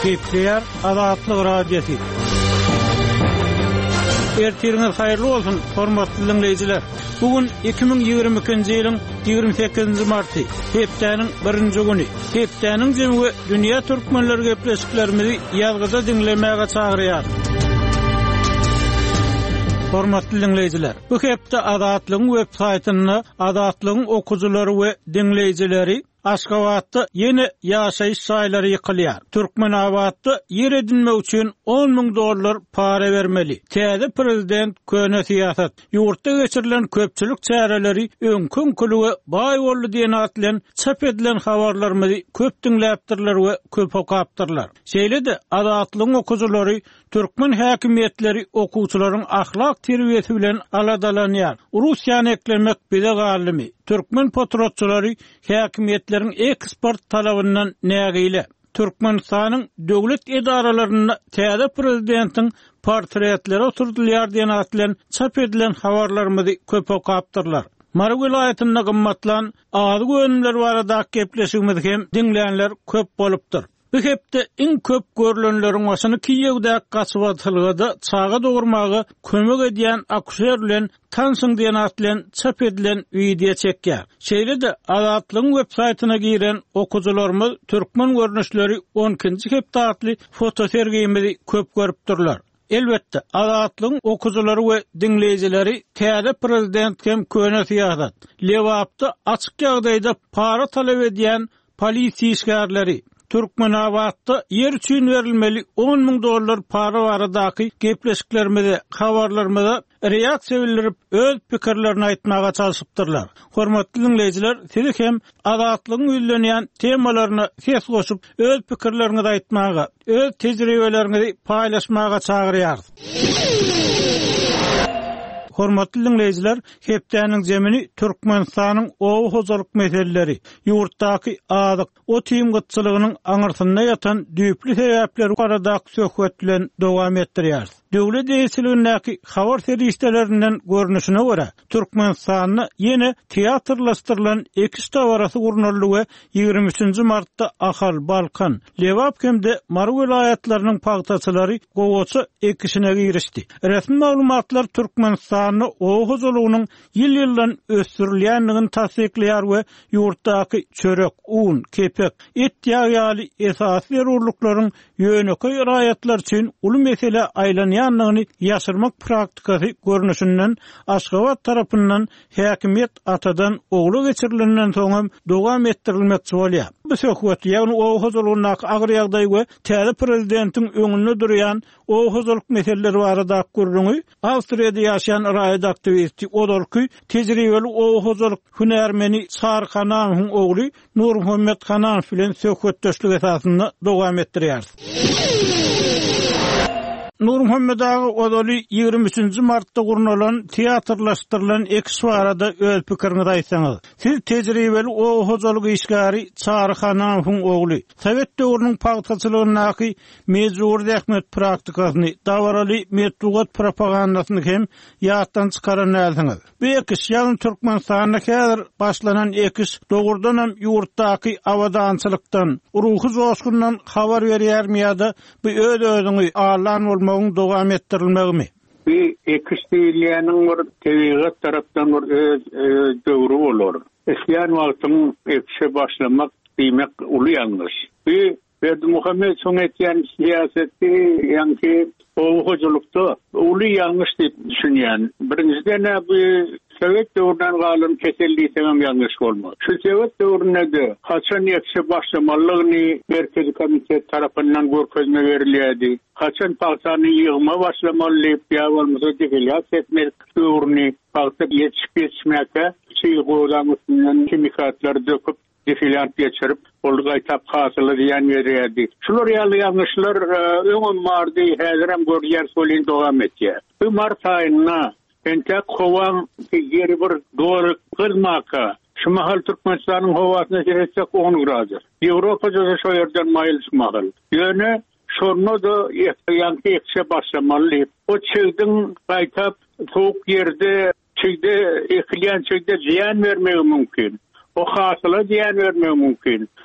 Gepleýär Azatlyk radiosi. Ertiriniz haýyrly bolsun, hormatly dinleýijiler. Bugün 2022-nji ýylyň 28-nji marty, hepdeniň 1-nji güni. Hepdeniň jemgy dünýä türkmenleri gepleşiklerimizi ýazgyda dinlemäge çagyrýar. Hormatly dinleýijiler, bu hepde Azatlygyň web saýtyny Azatlygyň okuwçylary we dinleýijileri Aşgabatda yeni ýaşaýyş saýlary ýykylýar. Türkmenawatda ýer edinmek üçin $10,000 para bermeli. Täze prezident köne siýasat. Ýurtda geçirilen köpçülik çäreleri öňkün kulüge baý boldy diýen atlan çap edilen habarlarymyzy köp dinläpdirler we köp okapdyrlar. Şeýle-de Azatlygyň okuwçylary türkmen häkimetleri okuwçylaryň ahlak terbiýeti bilen aladalanýar. Russiýany eklemek bize galimy. Türkmen patriotçylary häkimetleriň eksport talabyndan nägile. Türkmenistanyň döwlet edaralaryna täze prezidentiň portretleri oturdylýar diýen atlan çap edilen habarlarymyzy köp okapdyrlar. Mara vilayatyna gymmatlan ady gönümler barada gepleşigimiz hem dinleýänler köp bolupdyr. Bu hepde iň köp görülenleriň başyny kiýewde gaçybatylgyda çaga dogurmagy kömek edýän akusher bilen tansyň diýen atlan çap edilen video çekýär. Şeýle-de Azatlygyň web saýtyna giren okuwçylarymyz türkmen görnüşleri 12-nji hepde atly foto sergimizi köp görüpdirler. Elbetde Azatlygyň okuwçylary we dinleýijileri täze prezident hem köne siýasat. Lewapda açyk ýagdaýda para talap edýän polisiýa işgärleri Türkmenawatda yer üçin berilmeli $10,000 para baradaky gepleşiklerimizi, habarlarymyza reaksiýa bildirip öz pikirlerini aýtmaga çalışypdyrlar. Hormatly dinleýijiler, siz hem Azatlygyň üýlenýän temalaryna ses goşup öz pikirlerinizi aýtmaga, öz tejribelerinizi paýlaşmaga çagyrýar. Hormatly dinleýijiler, hepdeniň jemini Türkmenistanyň owu hojalyk meseleleri, ýurtdaky adyk, o tiýim gytçylygynyň aňyrtynda ýatan düýpli sebäpleri baradaky söhbet bilen dowam etdirýär. Döwlet eýsiligiňdäki habar serýistelerinden görnüşine görä, Türkmenistanyny ýene teatrlaşdyrylan eksta barasy gurnuldy we 23-nji martda Ahal, Balkan, Lewap hemde Mara vilayatlarynyň pagtaçylary gowaça ekişine girişdi. Resmi maglumatlar Türkmenistanyny owu hojalygynyň ýyl-ýyldan ösdürilýändigini tasdikleýär we ýurtdaky çörek, un, kepek, et ýaly esasy zerurlyklaryň ýöneköy raýatlar üçin uly mesele aýlanýanlygyny ýaşyrmak praktikasy görnüşinden Aşgabat tarapyndan häkimet atadan ogly geçirilenden soň dowam etdirilmekçi bolýar. Bu söhbet ýagny owu hojalygyna agyr ýagdaý we täze prezidentiň öňünde durýan owu hojalyk meseleleri barada görüňi Awstriýada ýaşaýan raýat aktivisti odolky tejribeli owu hojalyk hünärmeni Sar Hananyň ogly Nur Muhammed Hanan bilen söhbetdeşlik esasynda dowam etdirýär. Nur Muhammed ağa odaly 23-nji martda gurnulan teatrlaşdyrylan ekswarada öz pikirini aýtsaňyz. Siz tejribeli owu hojalyk işgäri Sar Hananyň ogly Sowet döwrüniň pagtaçylygynaky mejbur dähmet praktikasyny, dawaraly metdugat propagandasyny hem ýatdan çykaran näsiňiz. Bu ekiş ýalyn Türkmenistanyna häzir başlanan ekiş dogurdanam ýurtdaky awadançylykdan, ruhy joşgundan habar berýärmi bu öz-özüňi alan bolmagyň dowam etdirilmegimi? Bir ekişdiýäniň bir tebigat tarapdan bir döwrü bolar. Esýän wagtyň ekişe başlamak diýmek uly ýalňyş. Bir Muhammed soň etýän siýaseti ýa-ni owu hojulukda uly ýalňyş diýip düşünýän. Birinciden bu Sowet döwründen galan keselliği sebäp ýalňyş bolmaly. Şu Sowet döwründe haçan ekişe başlamalygyny merkezi komitet tarapyndan görkezme berilýärdi. Haçan paýtany ýygyma başlamaly ýa bolmasa diýilýär etmek döwrüni paýta ýetişmekde çyýgodan üstünden kimikatlar döküp defilant geçirip olga tap hasyly diýen berýärdi. Şular ýalňyşlar öňüm bardy, häzir hem görýär solin dowam etýär. Bu mart aýyna ente kowan ýeri bir doğru kılmaka. Şu mahal Türkmenistanyň hawasyna geretsek 10 grader. Ýewropada şo ýerden maýyl mahal. Ýöne şonu da ýa-ni ekşe başlamaly. O çygdyň gaýtap soğuk ýerde çygdy ekilýän çygdy ziýan bermegi mümkin. O hasyla ziýan bermegi mümkin.